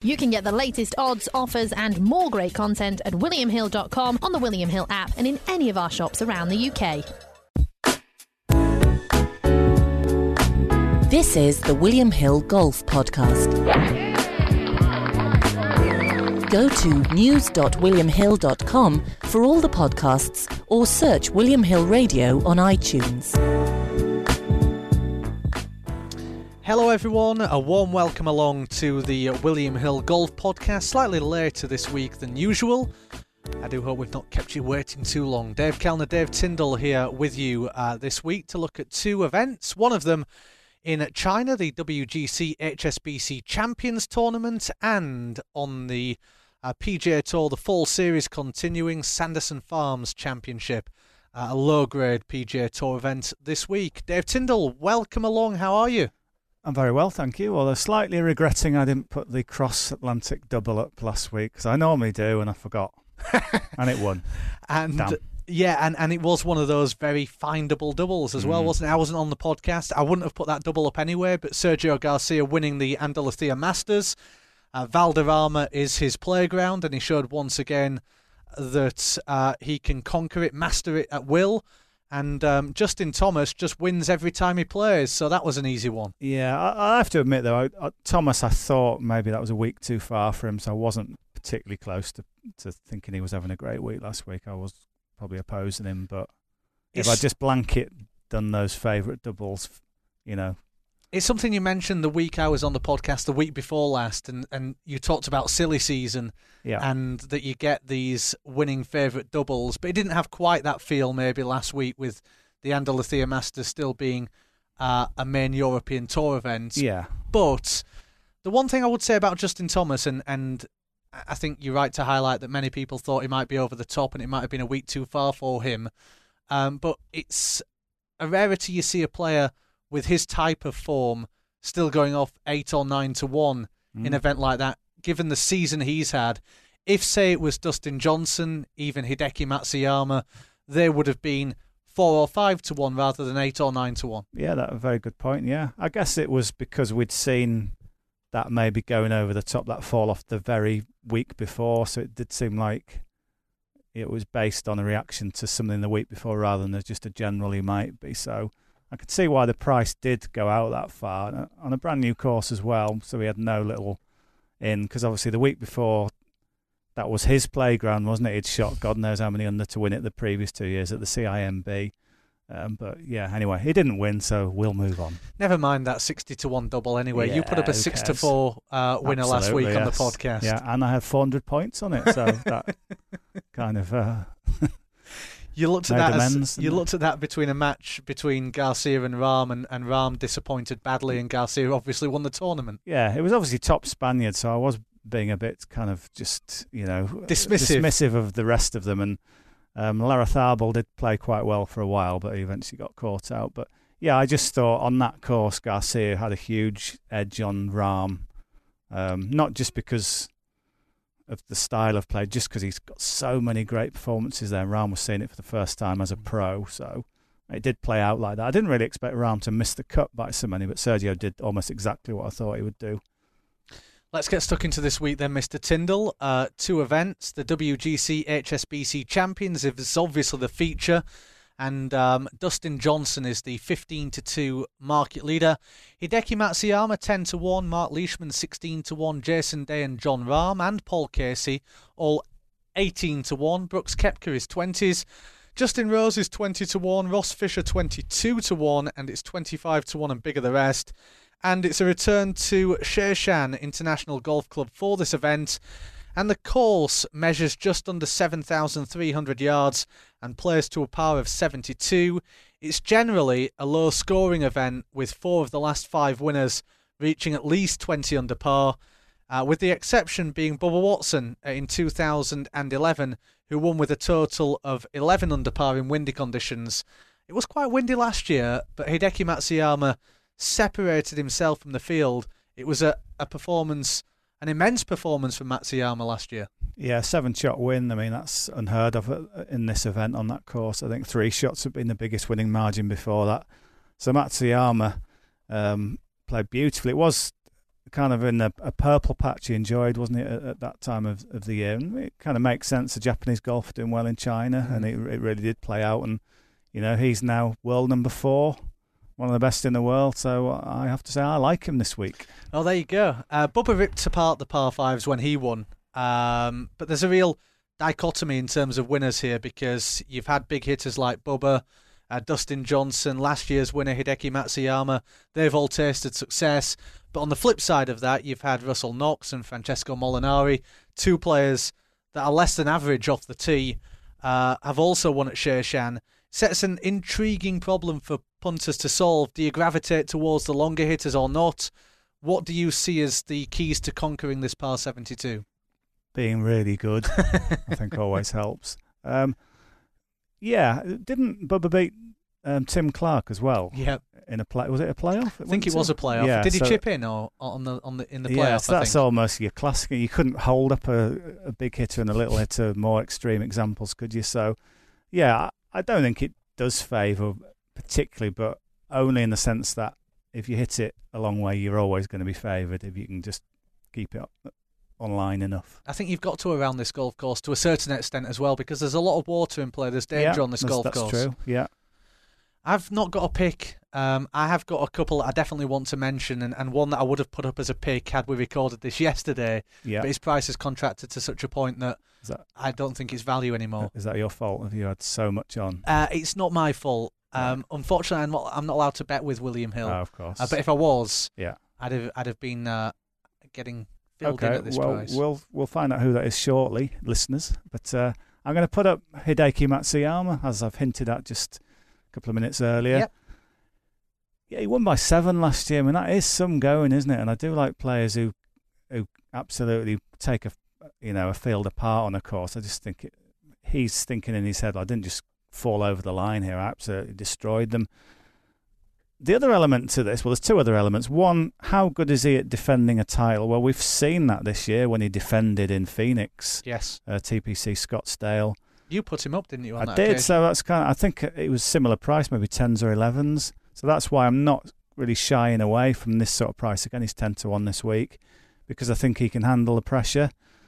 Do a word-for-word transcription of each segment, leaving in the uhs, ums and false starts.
You can get the latest odds, offers and more great content at william hill dot com, on the William Hill app and in any of our shops around the U K. This is the William Hill Golf Podcast. Go to news dot william hill dot com for all the podcasts or search William Hill Radio on iTunes. Hello everyone, a warm welcome along to the William Hill Golf Podcast, slightly later this week than usual. I do hope we've not kept you waiting too long. Dave Kellner, Dave Tyndall here with you uh, this week to look at two events. One of them in China, the W G C H S B C Champions Tournament, and on the uh, P G A Tour, the fall series continuing, Sanderson Farms Championship, uh, a low-grade P G A Tour event this week. Dave Tyndall, welcome along. How are you? I'm very well, thank you. Although slightly regretting I didn't put the cross-Atlantic double up last week, because I normally do and I forgot. And it won. and Damn. Yeah, and, and it was one of those very findable doubles as well, Mm. wasn't it? I wasn't on the podcast. I wouldn't have put that double up anyway, but Sergio Garcia winning the Andalucia Masters. Uh, Valderrama is his playground, and he showed once again that uh, he can conquer it, master it at will. And um, Justin Thomas just wins every time he plays, so that was an easy one. Yeah, I, I have to admit, though, I, I, Thomas, I thought maybe that was a week too far for him, so I wasn't particularly close to, to thinking he was having a great week last week. I was probably opposing him, but It's- if I just blanket done those favourite doubles, you know. It's something you mentioned the week I was on the podcast, the week before last, and, and you talked about silly season Yeah. and that you get these winning favourite doubles, but it didn't have quite that feel maybe last week with the Andalucia Masters still being uh, a main European Tour event. Yeah. But the one thing I would say about Justin Thomas, and, and I think you're right to highlight that many people thought he might be over the top and it might have been a week too far for him, um, but it's a rarity you see a player with his type of form still going off eight or nine to one Mm. in an event like that, given the season he's had. If, say, it was Dustin Johnson, even Hideki Matsuyama, they would have been four or five to one rather than eight or nine to one. Yeah, that's a very good point, yeah. I guess it was because we'd seen that maybe going over the top, that fall off the very week before, so it did seem like it was based on a reaction to something the week before rather than just a general he might be. So I could see why the price did go out that far on a brand new course as well, so he had no little in, because obviously the week before that was his playground, wasn't it? He'd shot God knows how many under to win it the previous two years at the C I M B. Um, but yeah, anyway, he didn't win, so we'll move on. Never mind that sixty to one double anyway. Yeah, you put up a who six to cares? four uh, winner last Absolutely, week on the yes. podcast. Yeah, and I had four hundred points on it, so that kind of uh, You looked at made that. As, amends, you didn't it? looked at that between a match between Garcia and Rahm, and, and Rahm disappointed badly, and Garcia obviously won the tournament. Yeah, it was obviously top Spaniard, so I was being a bit kind of just, you know, Dismissive. dismissive of the rest of them. And um, Larrazabal did play quite well for a while, but he eventually got caught out. But yeah, I just thought on that course, Garcia had a huge edge on Rahm, um, not just because of the style of play, just because he's got so many great performances there. Rahm was seeing it for the first time as a pro, so it did play out like that. I didn't really expect Rahm to miss the cut by so many, but Sergio did almost exactly what I thought he would do. Let's get stuck into this week then, Mister Tyndall. Uh, two events. The W G C H S B C Champions is obviously the feature, and um, Dustin Johnson is the fifteen to two market leader. Hideki Matsuyama ten to one, Mark Leishman sixteen to one, Jason Day and John Rahm and Paul Casey all eighteen to one. Brooks Koepka is twenties. Justin Rose is twenty to one, Ross Fisher twenty-two to one, and it's twenty-five to one and bigger the rest. And it's a return to Shershan International Golf Club for this event. And the course measures just under seven thousand three hundred yards and plays to a par of seventy-two. It's generally a low-scoring event with four of the last five winners reaching at least twenty under par, uh, with the exception being Bubba Watson in two thousand eleven, who won with a total of eleven under par in windy conditions. It was quite windy last year, but Hideki Matsuyama separated himself from the field. It was a, a performance, an immense performance from Matsuyama last year. Yeah, seven-shot win. I mean, that's unheard of in this event on that course. I think three shots have been the biggest winning margin before that. So Matsuyama um, played beautifully. It was kind of in a, a purple patch he enjoyed, wasn't it, at, at that time of, of the year? And it kind of makes sense. The Japanese golf doing well in China, mm. and it, it really did play out. And, you know, he's now world number four, one of the best in the world. So I have to say I like him this week. Oh, there you go. Uh, Bubba ripped apart the par fives when he won. Um, but there's a real dichotomy in terms of winners here, because you've had big hitters like Bubba, uh, Dustin Johnson, last year's winner Hideki Matsuyama. They've all tasted success. But on the flip side of that, you've had Russell Knox and Francesco Molinari, two players that are less than average off the tee, uh, have also won at Shershan. Sets an intriguing problem for punters to solve. Do you gravitate towards the longer hitters or not? What do you see as the keys to conquering this par seventy-two? Being really good, I think, always helps. Um, yeah, didn't Bubba beat um, Tim Clark as well? Yeah. In a play, was it a playoff? I think it was a playoff. Yeah, Did he so, chip in or on the on the in the playoff? Yeah, so I that's think? almost your classic. You couldn't hold up a, a big hitter and a little hitter, more extreme examples, could you? So, yeah, I, I don't think it does favour particularly, but only in the sense that if you hit it a long way, you're always going to be favoured if you can just keep it up online enough. I think you've got to around this golf course to a certain extent as well, because there's a lot of water in play. There's danger yeah, on this that's, golf that's course. That's true, yeah. I've not got a pick. Um, I have got a couple I definitely want to mention, and, and one that I would have put up as a pick had we recorded this yesterday, yeah. but his price has contracted to such a point that, that I don't think it's value anymore. Is that your fault? Have you had so much on? Uh, it's not my fault. Um, right. Unfortunately, I'm not, I'm not allowed to bet with William Hill. Oh, of course. Uh, but if I was, yeah. I'd have I'd have been uh, getting filled okay, in at this well, price. We'll, we'll find out who that is shortly, listeners. But uh, I'm going to put up Hideki Matsuyama, as I've hinted at just a couple of minutes earlier. Yep. Yeah, he won by seven last year. I mean, that is some going, isn't it? And I do like players who who absolutely take a you know a field apart on a course. I just think it, he's thinking in his head, I didn't just fall over the line here. I absolutely destroyed them. The other element to this, well, there's two other elements. One, how good is he at defending a title? Well, we've seen that this year when he defended in Phoenix. Yes. Uh, T P C Scottsdale. You put him up, didn't you? On I that did. occasion? So that's kind of, I think it was similar price, maybe tens or elevens. So that's why I'm not really shying away from this sort of price. Again, he's ten to one this week because I think he can handle the pressure.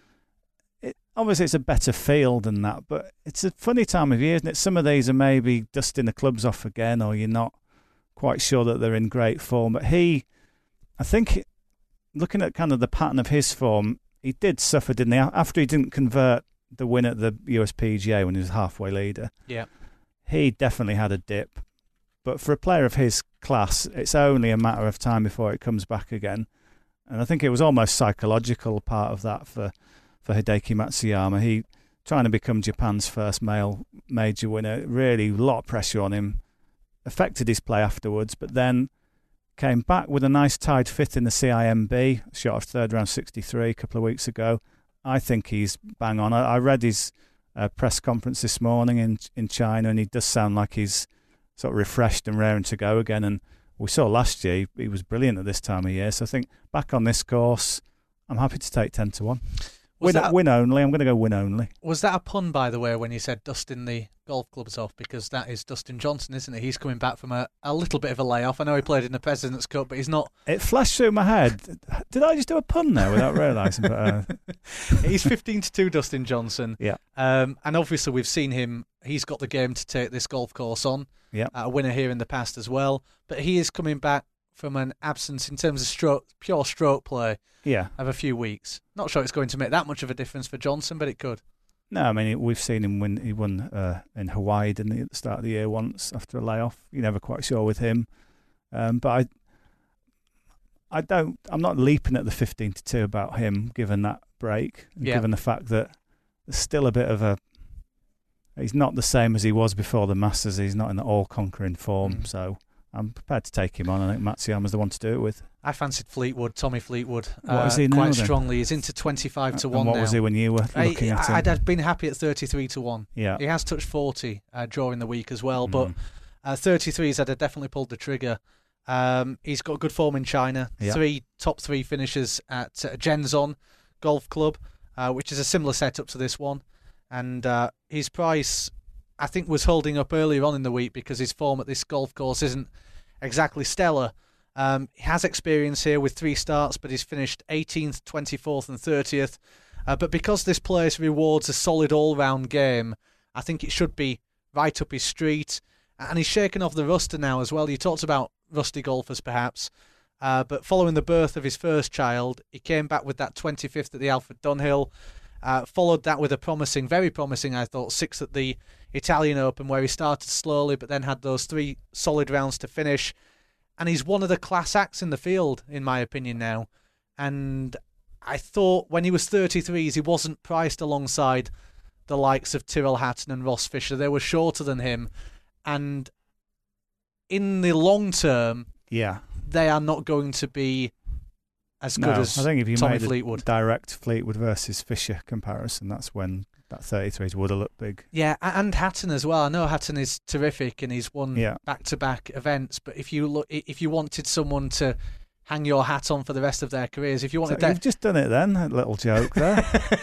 It, obviously, it's a better field than that, but it's a funny time of year, isn't it? Some of these are maybe dusting the clubs off again, or you're not quite sure that they're in great form. But he, I think, looking at kind of the pattern of his form, he did suffer, didn't he? After he didn't convert the win at the U S P G A when he was halfway leader, yeah, he definitely had a dip. But for a player of his class, it's only a matter of time before it comes back again. And I think it was almost psychological part of that for, for Hideki Matsuyama. He trying to become Japan's first male major winner, really a lot of pressure on him, affected his play afterwards, but then came back with a nice tied fifth in the C I M B, shot of third round sixty-three a couple of weeks ago. I think he's bang on. I, I read his uh, press conference this morning in in China, and he does sound like he's sort of refreshed and raring to go again. And we saw last year he, he was brilliant at this time of year. So I think back on this course, I'm happy to take ten to one. Win, that, win only. I'm going to go win only. Was that a pun, by the way, when you said dusting the golf clubs off? Because that is Dustin Johnson, isn't it? He's coming back from a, a little bit of a layoff. I know he played in the President's Cup, but he's not. It flashed through my head. Did I just do a pun there without realising? But uh... He's fifteen to two, Dustin Johnson. Yeah. Um, and obviously we've seen him. He's got the game to take this golf course on. Yeah. Uh, a winner here in the past as well. But he is coming back from an absence in terms of stroke, pure stroke play. Yeah. Of a few weeks. Not sure it's going to make that much of a difference for Johnson, but it could. No, I mean, we've seen him win. He won uh, in Hawaii, didn't he, at the start of the year once after a layoff. You're never quite sure with him. Um, but I I don't, I'm not leaping at the fifteen to two about him, given that break, and yeah. given the fact that there's still a bit of a, he's not the same as he was before the Masters. He's not in the all-conquering form, mm. so I'm prepared to take him on. I think Matsuyama's the one to do it with. I fancied Fleetwood, Tommy Fleetwood, what uh, is he now, quite then? strongly. He's into twenty-five to and one what now. was he when you were looking I, at him? I'd have been happy at thirty-three to one. Yeah. He has touched forty uh, during the week as well, mm. but uh, thirty-threes I'd have definitely pulled the trigger. Um, he's got good form in China. Yeah. Three top three finishes at uh, Genzon Golf Club, uh, which is a similar setup to this one. And uh, his price, I think, was holding up earlier on in the week because his form at this golf course isn't exactly stellar. Um, he has experience here with three starts, but he's finished eighteenth, twenty-fourth and thirtieth. Uh, but because this place rewards a solid all-round game, I think it should be right up his street. And he's shaken off the ruster now as well. You talked about rusty golfers perhaps. Uh, but following the birth of his first child, he came back with that twenty-fifth at the Alfred Dunhill. Uh, followed that with a promising, very promising, I thought, sixth at the Italian Open, where he started slowly but then had those three solid rounds to finish. And he's one of the class acts in the field, in my opinion now. And I thought when he was thirty-threes, he wasn't priced alongside the likes of Tyrrell Hatton and Ross Fisher. They were shorter than him. And in the long term, yeah, they are not going to be as good no, as I think if you Tommy made Fleetwood. A direct Fleetwood versus Fisher comparison, that's when that thirty-threes would have looked big. Yeah, and Hatton as well. I know Hatton is terrific and he's won yeah. back-to-back events, but if you look, if you wanted someone to hang your hat on for the rest of their careers, if you wanted so that... You've just done it then, a little joke there.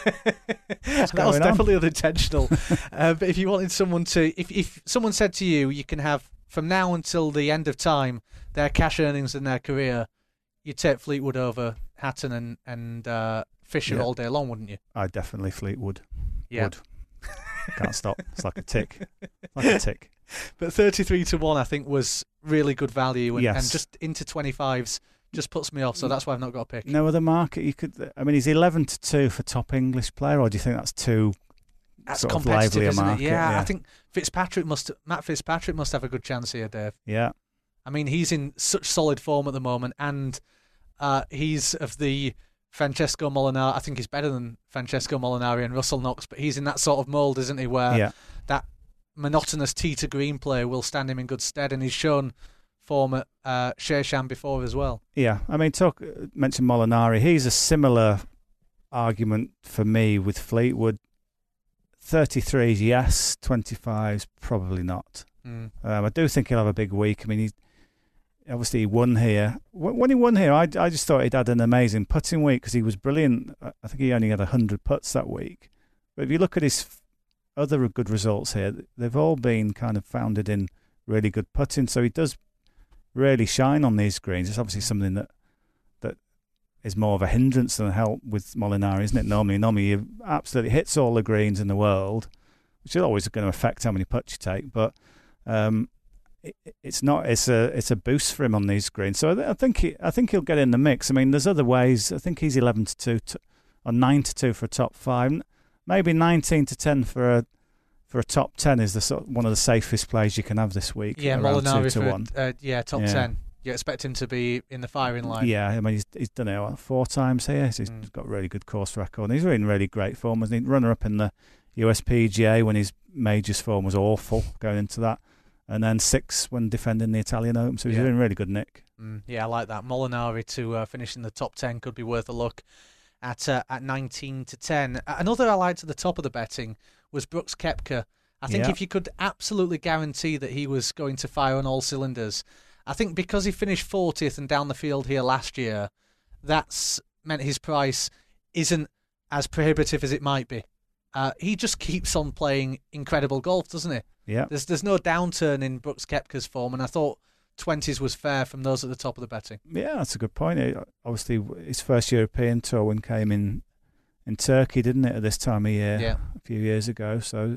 That was definitely unintentional. uh, but if you wanted someone to... If, if someone said to you, you can have, from now until the end of time, their cash earnings in their career, you'd take Fleetwood over Hatton and, and uh, Fisher yeah. all day long, wouldn't you? I definitely Fleetwood. Yeah. Would. Can't stop. It's like a tick. Like a tick. But thirty-three to one, I think, was really good value. And, yes. and just into twenty-fives just puts me off, so that's why I've not got a pick. No other market you could... I mean, he's eleven to two for top English player, or do you think that's too that's sort of competitive, lively a isn't market? it? Yeah, yeah, I think Fitzpatrick must... Matt Fitzpatrick must have a good chance here, Dave. Yeah. I mean, he's in such solid form at the moment, and uh, he's of the Francesco Molinari. I think he's better than Francesco Molinari and Russell Knox, but he's in that sort of mould, isn't he, where yeah. that monotonous tee to green play will stand him in good stead, and he's shown form at uh, Shesham before as well. Yeah, I mean, talk mention Molinari. He's a similar argument for me with Fleetwood. thirty-threes, yes. twenty-fives, probably not. Mm. Um, I do think he'll have a big week. I mean, he obviously he won here. When he won here, I, I just thought he'd had an amazing putting week because he was brilliant. I think he only had one hundred putts that week. But if you look at his other good results here, they've all been kind of founded in really good putting. So he does really shine on these greens. It's obviously something that that is more of a hindrance than a help with Molinari, isn't it? Normally, normally he absolutely hits all the greens in the world, which is always going to affect how many putts you take. But um, it, it's not. It's a it's a boost for him on these greens. So I, I think he, I think he'll get in the mix. I mean, there's other ways. I think he's eleven to two to, or nine to two for a top five. Maybe nineteen to ten for a for a top ten is the sort one of the safest plays you can have this week. Yeah, Molinari Molinari two to for one. Uh, yeah top yeah. ten. You expect him to be in the firing line. Yeah, I mean he's he's done it what, four times here. He's Mm. got a really good course record. And he's in really great form. Wasn't he? Runner up in the U S P G A when his majors form was awful going into that, and then six when defending the Italian Open. So he's Yeah. doing really good nick. Mm, yeah, I like that. Molinari to uh, finish in the top ten could be worth a look at uh, at nineteen to ten. Another I liked at the top of the betting was Brooks Koepka. I think Yeah. if you could absolutely guarantee that he was going to fire on all cylinders, I think because he finished fortieth and down the field here last year, that's meant his price isn't as prohibitive as it might be. Uh, he just keeps on playing incredible golf, doesn't he? Yeah, There's there's no downturn in Brooks Koepka's form, and I thought twenties was fair from those at the top of the betting. yeah, that's a good point. He- Obviously, his first European tour win came in in Turkey, didn't it? At this time of year, Yeah. a few years ago. So,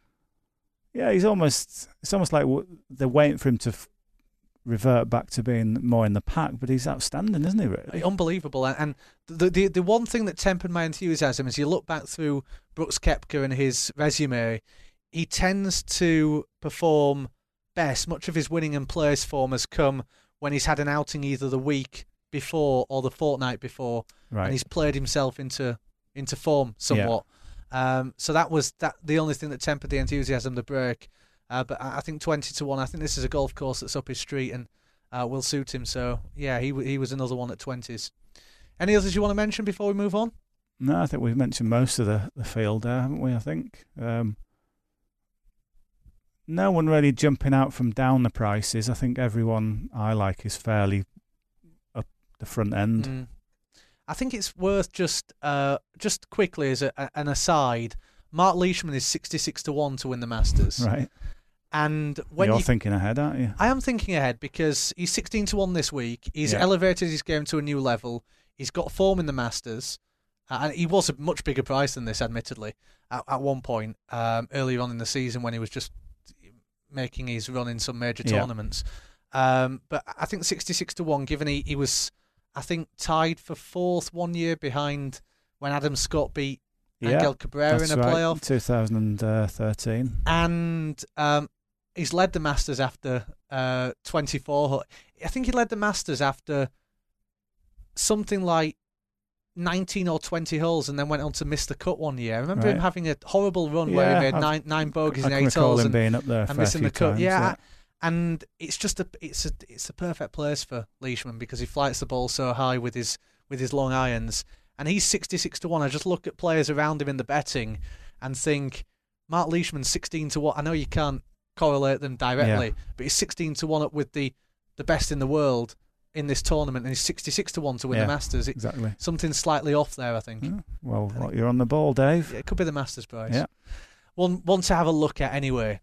yeah, he's almost. It's almost like w- they're waiting for him to f- revert back to being more in the pack. But he's outstanding, isn't he? Really? Unbelievable. And, and the, the the one thing that tempered my enthusiasm is you look back through Brooks Koepka and his resume, he tends to perform best. Much of his winning and place form has come when he's had an outing either the week before or the fortnight before, Right. and he's played himself into into form somewhat. Um, so that was that the only thing that tempered the enthusiasm, the break. Uh, but I I think twenty to one. I think this is a golf course that's up his street and uh, will suit him. So yeah, he w- he was another one at twenties. Any others you want to mention before we move on? No, I think we've mentioned most of the, the field there, haven't we? I think. Um, no one really jumping out from down the prices. I think everyone I like is fairly up the front end. Mm. I think it's worth just uh, just quickly as a, a, an aside. Mark Leishman is sixty-six to one to win the Masters. Right. And when You're you, thinking ahead, aren't you? I am thinking ahead because he's sixteen to one this week. He's Yeah. elevated his game to a new level. He's got form in the Masters. Uh, and he was a much bigger price than this, admittedly, at, at one point um, earlier on in the season when he was just making his run in some major Yeah. tournaments. Um, but I think sixty-six to one, given he, he was, I think, tied for fourth one year behind when Adam Scott beat Yeah, Angel Cabrera That's in a right, playoff. twenty thirteen. And um, he's led the Masters after uh, twenty-four. I think he led the Masters after something like nineteen or twenty holes and then went on to miss the cut one year. I remember him Right. having a horrible run where he Yeah, made I've- nine nine bogeys I in can eight recall holes him and, being up there and for a missing few the cut. times, Yeah, yeah. I- and it's just a it's a it's a perfect place for Leishman because he flights the ball so high with his with his long irons, and he's sixty-six to one. I just look at players around him in the betting and think Mark Leishman's sixteen to one. I know you can't correlate them directly, Yeah. but he's sixteen to one up with the the best in the world in this tournament, and he's sixty-six to one to win Yeah, the Masters. It, Exactly. something slightly off there, I think. Yeah. Well, what, you're on the ball, Dave. Yeah, it could be the Masters prize. Yeah. One one to have a look at anyway.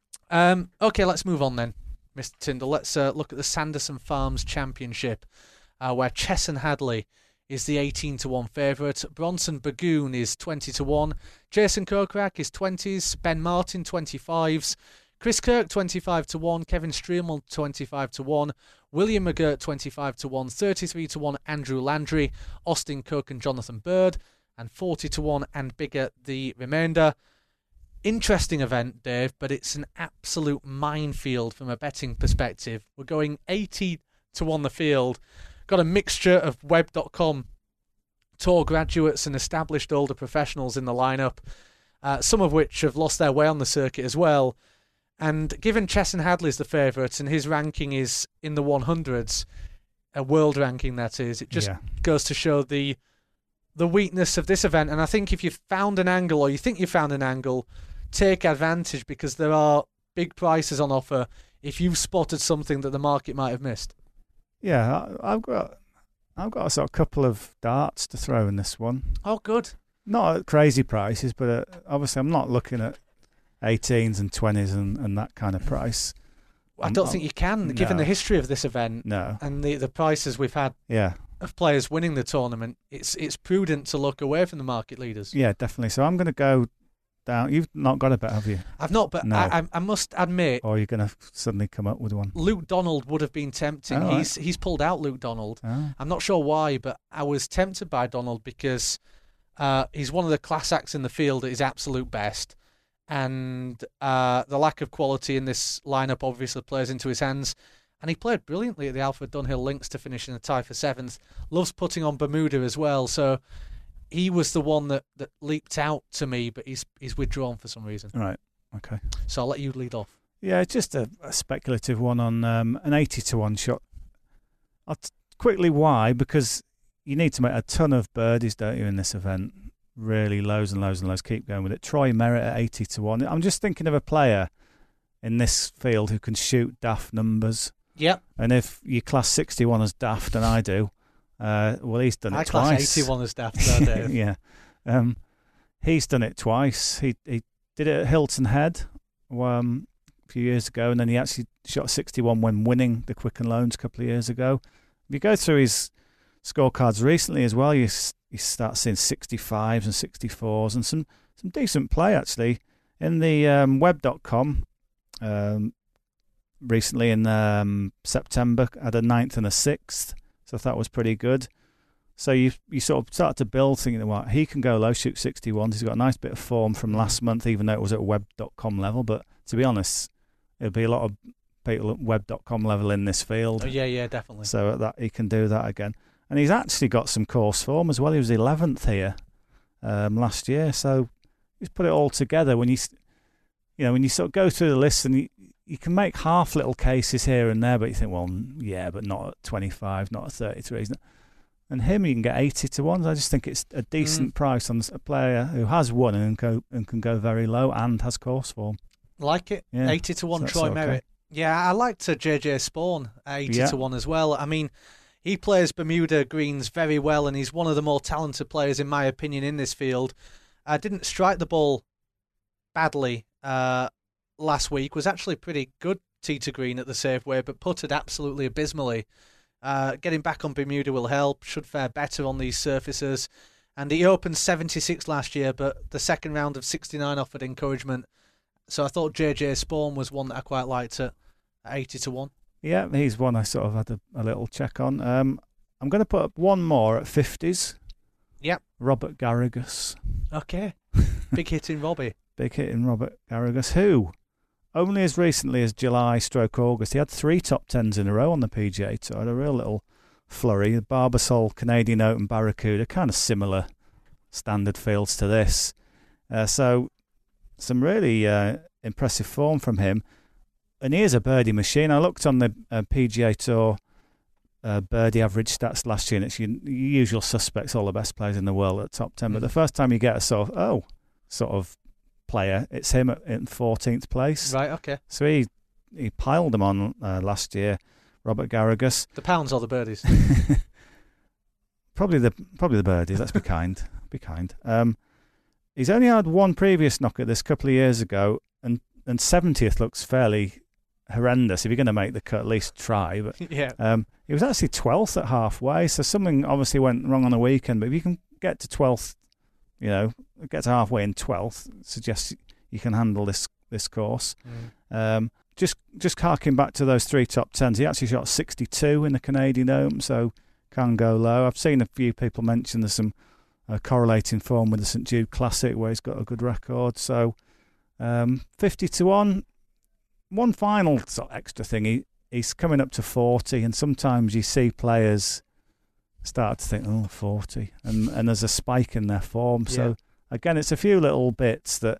Um, okay, let's move on then, Mister Tyndall. Let's uh, look at the Sanderson Farms Championship, uh, where Chesson Hadley is the eighteen to one favourite. Bronson Bagoon is twenty to one. Jason Kokrak is twenties. Ben Martin twenty-fives. Chris Kirk twenty-five to one. Kevin Streelman twenty-five to one. William McGirt twenty-five to one. thirty-three to one Andrew Landry. Austin Cook and Jonathan Bird. And forty to one and bigger the remainder. Interesting event, Dave, but it's an absolute minefield from a betting perspective. We're going eighty to one the field. Got a mixture of web dot com tour graduates and established older professionals in the lineup, uh, some of which have lost their way on the circuit as well. And given Chesson Hadley's the favourite and his ranking is in the one hundreds, a world ranking that is, it just Yeah. goes to show the the weakness of this event. And I think if you've found an angle, or you think you've found an angle, take advantage because there are big prices on offer if you've spotted something that the market might have missed. Yeah, I, I've got I've got a sort of couple of darts to throw in this one. Oh, good. Not at crazy prices, but uh, obviously I'm not looking at eighteens and twenties and, and that kind of price. I I'm- don't I'm- think you can, given no. the history of this event No. and the, the prices we've had Yeah. of players winning the tournament. It's it's prudent to look away from the market leaders. Yeah, definitely. So I'm going to go down. You've not got a bet, have you? I've not, but No. I, I, I must admit, Or you're going to suddenly come up with one? Luke Donald would have been tempting. Oh, right. He's he's pulled out Luke Donald. Oh. I'm not sure why, but I was tempted by Donald because uh, he's one of the class acts in the field at his absolute best. And uh, the lack of quality in this lineup obviously plays into his hands. And he played brilliantly at the Alfred Dunhill Links to finish in a tie for seventh. Loves putting on Bermuda as well. So he was the one that, that leaped out to me, but he's he's withdrawn for some reason. Right. Okay. So I'll let you lead off. Yeah, it's just a, a speculative one on um, an eighty to one shot. I'll t- quickly why, because you need to make a ton of birdies, don't you, in this event? Really, loads and loads and loads. Keep going with it. Troy Merritt at eighty to one. I'm just thinking of a player in this field who can shoot daft numbers. Yep. And if you class sixty-one as daft, and I do, uh, well, he's done it I twice. class eighty-one as daft, though, Dave. Yeah. Um, he's done it twice. He he did it at Hilton Head um, a few years ago, and then he actually shot sixty-one when winning the Quicken Loans a couple of years ago. If you go through his scorecards recently as well, you s- you start seeing sixty-fives and sixty-fours and some, some decent play, actually. In the um, web dot com, um, recently in um, September, had a ninth and a sixth, so I thought it was pretty good. So you you sort of start to build thinking, well, he can go low, shoot sixty-ones. He's got a nice bit of form from last month, even though it was at web dot com level. But to be honest, there'll be a lot of people at web dot com level in this field. Oh, yeah, yeah, definitely. So at that he can do that again. And he's actually got some course form as well. He was eleventh here um, last year. So he's put it all together. When you, s- you know, when you sort of go through the list and you, you can make half little cases here and there, but you think, well, yeah, but not at twenty-five, not at thirty-three. Isn't it? And him, you can get eighty to one. I just think it's a decent Mm. price on a player who has won and go and can go very low and has course form. Like it. Yeah. eighty to one So that's Troy okay. Merritt. Yeah, I liked uh, J J Spawn at eighty Yeah. to one as well. I mean, he plays Bermuda greens very well, and he's one of the more talented players, in my opinion, in this field. Uh, didn't strike the ball badly uh, last week was actually pretty good tee to green at the Safeway, but putted absolutely abysmally. Uh, getting back on Bermuda will help, should fare better on these surfaces. And he opened seventy-six last year, but the second round of sixty-nine offered encouragement. So I thought J J Spawn was one that I quite liked at eighty to one. Yeah, he's one I sort of had a, a little check on. Um, I'm going to put up one more at fifties. Yep. Robert Garrigus. Okay. Big hitting Robbie. Big hitting Robert Garrigus, who only as recently as July stroke August, he had three top tens in a row on the P G A Tour. Had a real little flurry. The Barbasol, Canadian Open, Barracuda, kind of similar standard fields to this. Uh, so some really uh, impressive form from him. And he is a birdie machine. I looked on the uh, P G A Tour uh, birdie average stats last year, and it's your, your usual suspects, all the best players in the world at the top ten. Mm. But the first time you get a sort of, oh, sort of player, it's him at, in fourteenth place. Right, okay. So he he piled them on uh, last year, Robert Garrigus. The pounds or the birdies? probably the probably the birdies. Let's be kind. Be kind. Um, he's only had one previous knock at this a couple of years ago, and and seventieth looks fairly horrendous. If you're going to make the cut, at least try. But yeah, um, he was actually twelfth at halfway, so something obviously went wrong on the weekend. But if you can get to twelfth, you know, get to halfway in twelfth, suggests you can handle this this course. Mm. Um, just just harking back to those three top tens, he actually shot sixty-two in the Canadian Open, so can go low. I've seen a few people mention there's some uh, correlating form with the St Jude Classic where he's got a good record. So um, fifty to one. One final sort of extra thing, he, he's coming up to forty, and sometimes you see players start to think, oh, forty, and, and there's a spike in their form. Yeah. So, again, it's a few little bits that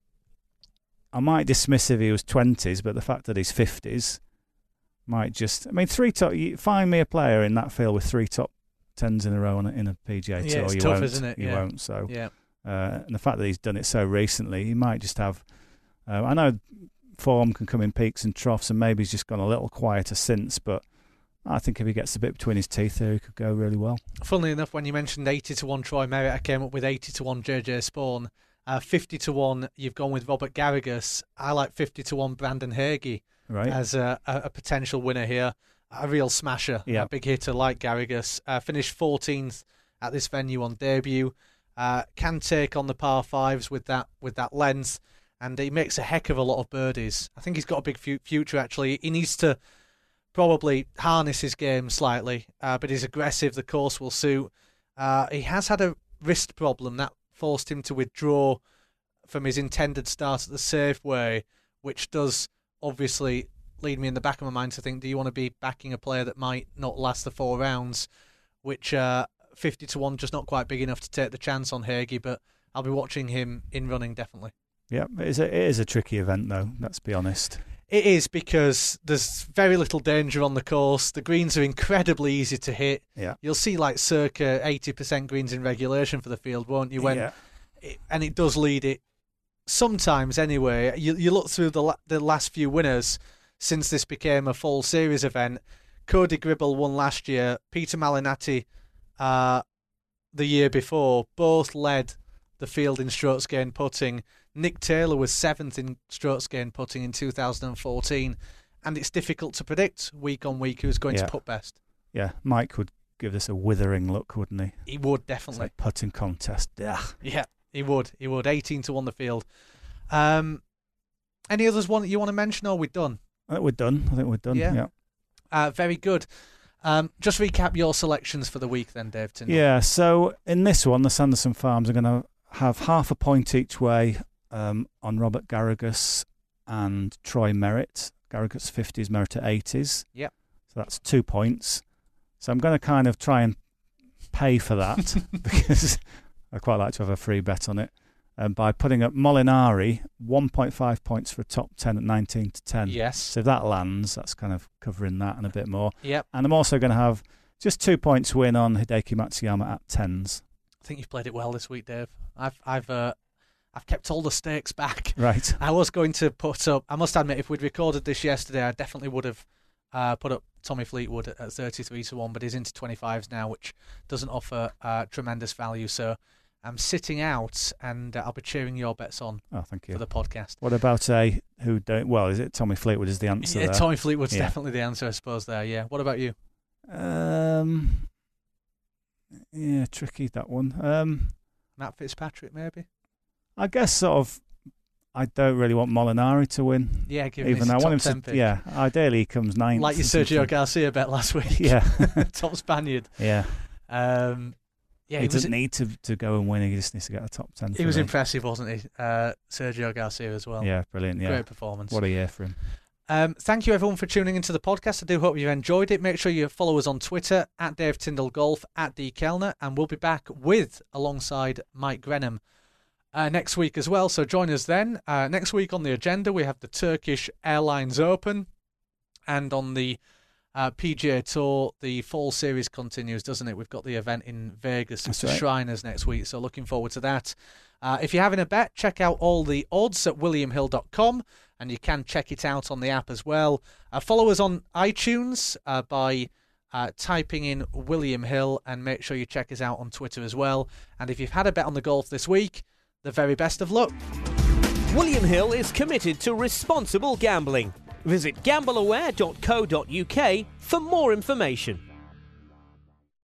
I might dismiss if he was twenties, but the fact that he's fifties might just... I mean, three top... You find me a player in that field with three top tens in a row in a, in a P G A Tour. Yeah, it's you tough, won't, isn't it? You yeah. won't, so... Yeah. Uh, and the fact that he's done it so recently, he might just have... Uh, I know form can come in peaks and troughs, and maybe he's just gone a little quieter since, but I think if he gets a bit between his teeth there, he could go really well. Funnily enough, when you mentioned eighty to one Troy Merritt, I came up with eighty to one J J Spawn. Uh, fifty to one, you've gone with Robert Garrigus. I like fifty to one Brandon Hagee right. as a, a, a potential winner here. A real smasher, yep. a big hitter like Garrigus. Uh, finished fourteenth at this venue on debut. Uh, can take on the par fives with that with that length. And he makes a heck of a lot of birdies. I think he's got a big fu- future, actually. He needs to probably harness his game slightly, uh, but he's aggressive. The course will suit. Uh, he has had a wrist problem that forced him to withdraw from his intended start at the Safeway, which does obviously lead me in the back of my mind to think, do you want to be backing a player that might not last the four rounds, which uh, fifty to one, just not quite big enough to take the chance on Hagee, but I'll be watching him in running, definitely. Yeah, it is, a, it is a tricky event, though, let's be honest. It is, because there's very little danger on the course. The greens are incredibly easy to hit. Yeah. You'll see like circa eighty percent greens in regulation for the field, won't you? When yeah. it, and it does lead it sometimes anyway. You, you look through the, la- the last few winners since this became a full series event. Cody Gribble won last year. Peter Malinati uh, the year before. Both led the field in strokes gained putting. Nick Taylor was seventh in strokes gained putting in two thousand fourteen, and it's difficult to predict week on week who's going yeah. to put best. Yeah, Mike would give this a withering look, wouldn't he? He would, definitely. It's like putting contest. Yeah, yeah, he would. He would. eighteen to one the field. Um, any others one that you want to mention, or are we done? I think we're done. I think we're done. Yeah. yeah. Uh, very good. Um, just recap your selections for the week then, Dave Tyndall. Yeah, so in this one, the Sanderson Farms are going to have half a point each way um, on Robert Garrigus and Troy Merritt. Garrigus fifties, Merritt at eighties. Yep. So that's two points. So I'm going to kind of try and pay for that because I quite like to have a free bet on it. Um, by putting up Molinari, one point five points for a top ten at nineteen to ten. Yes. So if that lands, that's kind of covering that and a bit more. Yep. And I'm also going to have just two points win on Hideki Matsuyama at tens. I think you've played it well this week, Dave. I've I've uh, I've kept all the stakes back. Right. I was going to put up, I must admit, if we'd recorded this yesterday, I definitely would have uh, put up Tommy Fleetwood at, at thirty-three to one, but he's into twenty-fives now, which doesn't offer uh, tremendous value. So I'm sitting out, and uh, I'll be cheering your bets on oh, thank you. for the podcast. What about a who don't. Well, is it Tommy Fleetwood is the answer Yeah, there? Tommy Fleetwood's Yeah. definitely the answer, I suppose, there, yeah. What about you? Um, yeah, tricky, that one. Um, Matt Fitzpatrick, maybe? I guess sort of, I don't really want Molinari to win. Yeah, give him Even his though I top want him ten to, pick. yeah, ideally he comes ninth. Like your or Sergio something. Garcia bet last week. Yeah. Top Spaniard. Yeah. Um, yeah, he, he, doesn't was, need to, to go and win. He just needs to get a top ten. he for was me. impressive, wasn't he? Uh, Sergio Garcia as well. Yeah, brilliant. Yeah. Great performance. What a year for him. Um, thank you, everyone, for tuning into the podcast. I do hope you've enjoyed it. Make sure you follow us on Twitter, at Dave Tyndall Golf, at D Kellner, and we'll be back with, alongside Mike Grenham, uh, next week as well. So join us then. Uh, next week on the agenda, we have the Turkish Airlines Open, and on the uh, P G A Tour, the fall series continues, doesn't it? We've got the event in Vegas with That's the right. Shriners next week, so looking forward to that. Uh, if you're having a bet, check out all the odds at william hill dot com, and you can check it out on the app as well. Uh, follow us on iTunes uh, by uh, typing in William Hill, and make sure you check us out on Twitter as well. And if you've had a bet on the golf this week, the very best of luck. William Hill is committed to responsible gambling. Visit gamble aware dot co dot uk for more information.